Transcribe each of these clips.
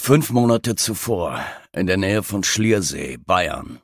5 Monate zuvor, in der Nähe von Schliersee, Bayern.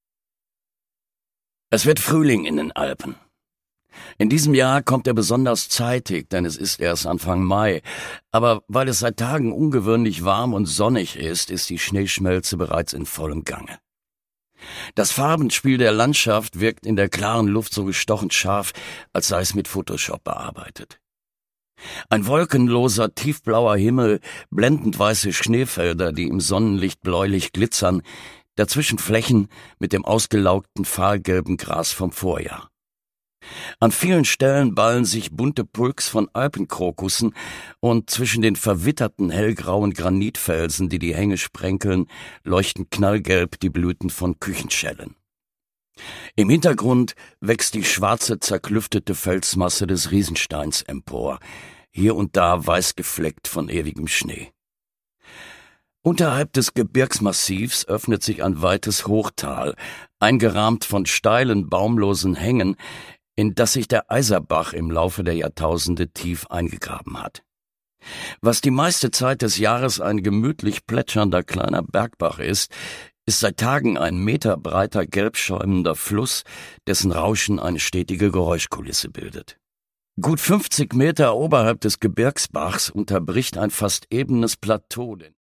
Es wird Frühling in den Alpen. In diesem Jahr kommt er besonders zeitig, denn es ist erst Anfang Mai. Aber weil es seit Tagen ungewöhnlich warm und sonnig ist die Schneeschmelze bereits in vollem Gange. Das Farbenspiel der Landschaft wirkt in der klaren Luft so gestochen scharf, als sei es mit Photoshop bearbeitet. Ein wolkenloser, tiefblauer Himmel, blendend weiße Schneefelder, die im Sonnenlicht bläulich glitzern, dazwischen Flächen mit dem ausgelaugten fahlgelben Gras vom Vorjahr. An vielen Stellen ballen sich bunte Pulks von Alpenkrokussen und zwischen den verwitterten hellgrauen Granitfelsen, die die Hänge sprenkeln, leuchten knallgelb die Blüten von Küchenschellen. Im Hintergrund wächst die schwarze, zerklüftete Felsmasse des Riesensteins empor, hier und da weiß gefleckt von ewigem Schnee. Unterhalb des Gebirgsmassivs öffnet sich ein weites Hochtal, eingerahmt von steilen, baumlosen Hängen, in das sich der Eiserbach im Laufe der Jahrtausende tief eingegraben hat. Was die meiste Zeit des Jahres ein gemütlich plätschernder kleiner Bergbach ist seit Tagen ein meterbreiter, gelb schäumender Fluss, dessen Rauschen eine stetige Geräuschkulisse bildet. Gut 50 Meter oberhalb des Gebirgsbachs unterbricht ein fast ebenes Plateau